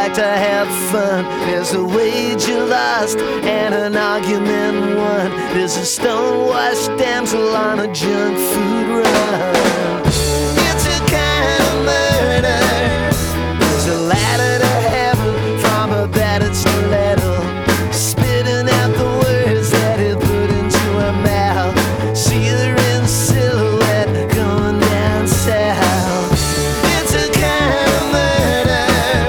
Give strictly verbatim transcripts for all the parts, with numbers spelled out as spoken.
like to have fun. There's a wager lost and an argument won. There's a stonewashed damsel on a junk food run. It's a kind of murder. There's a ladder to heaven from a battered stiletto, spitting out the words that he put into her mouth. See her in silhouette going down south. It's a kind of murder.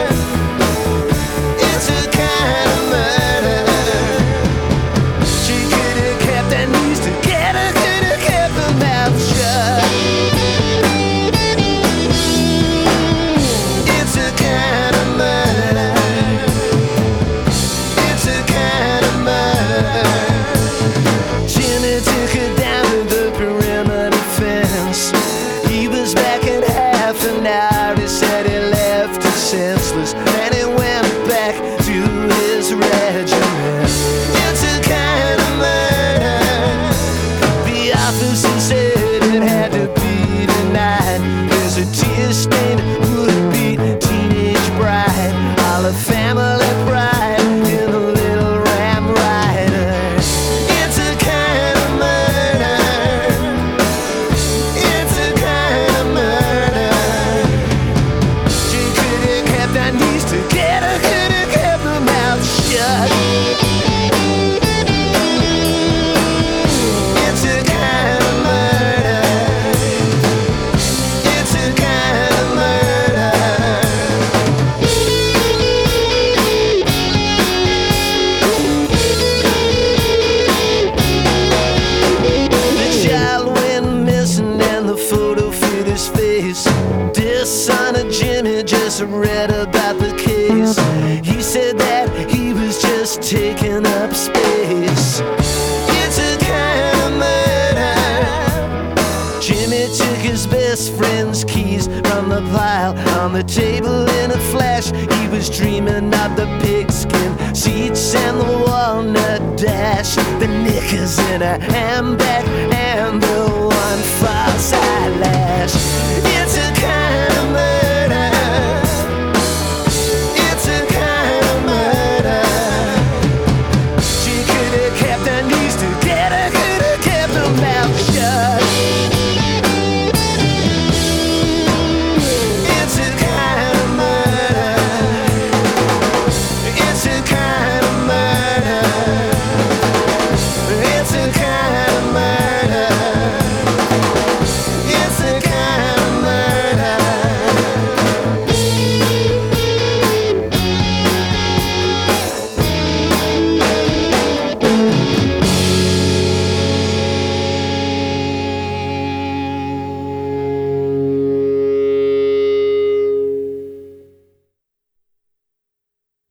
It's a kind of murder. She could have kept her knees together, could have kept her mouth shut. It's a kind of murder. It's a kind of murder. Jimmy took her down to the perimeter fence. He was back in half an hour. He said he left her senseless, and he went back to his regiment. It's a kind of murder. The officer said it had to be tonight. There's a tear-stained, would-be teenage bride, all her family pride in a little Ram Rider. It's a kind of murder. It's a kind of murder. She could have kept her knees together, could have kept her mouth shut. It's a kind of murder. It's a kind of murder. The child went missing and the photo fit his face. Dear son of Jimmy just read about the case. He said that he was just taking up space. It's a kind of murder. Jimmy took his best friend's keys from the pile on the table in a flash. He was dreaming of the pigskin seats and the walnut dash, the knickers in a handbag and the one false eyelash. It's a kind of murder.